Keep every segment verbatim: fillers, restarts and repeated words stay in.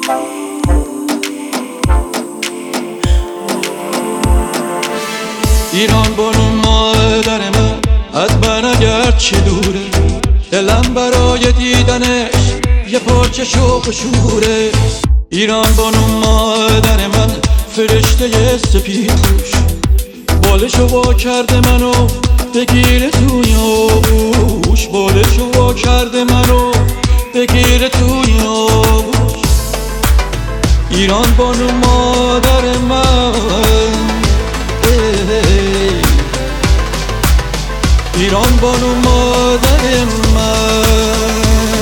ایران بانو مادر من از من اگر چه دوره، دلم برای دیدنش یه پارچه شوق و شوره. ایران بانو مادر من فرشته سپیدپوش، بالشو وا کرده منو بگیره توی آغوش، بالشو وا کرده منو بگیره توی آغوش. ایران بانو مادر من، ایران بانو مادر من.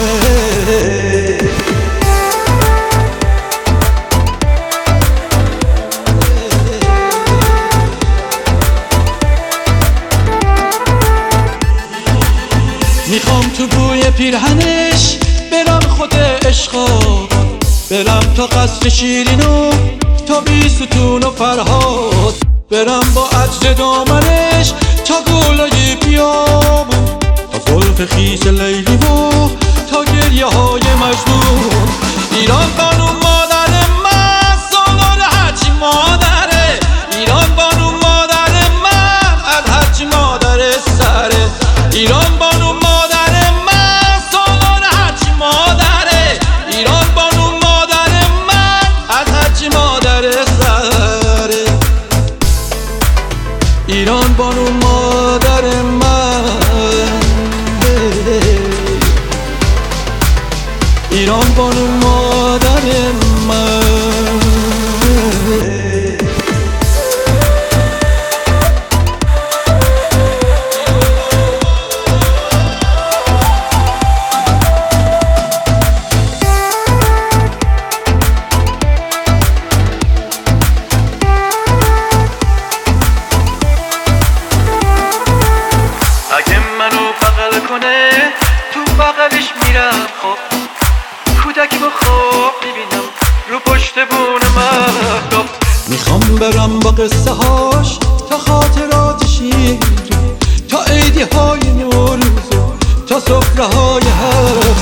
میخوام تو بوی پیرهنش برم خود عشقا، برم تا قصر شیرینو تا بیستون و فرهاد، برم با عجل دامنش تا گلای بیابون، تا زلف خیس لیلی و تا گریه های مجنون. ایران بانو مادر من سالار هرچی مادره، ایران بانو مادر من از هرچی مادر سره. ایران بانو مادر من سالار هرچی مادره، ایران بانو مادر من از هرچی مادر سره. ایران بانو مادر من، ایران بانو مادر من. اگه منو بغل کنه تو بغلش میرم، خب کودکی با خواب میبینم رو پشت بون مهداب. میخوام برم با قصه هاش تا خاطرات شیرین، تا عیدی های نوروز، تا سفره های هر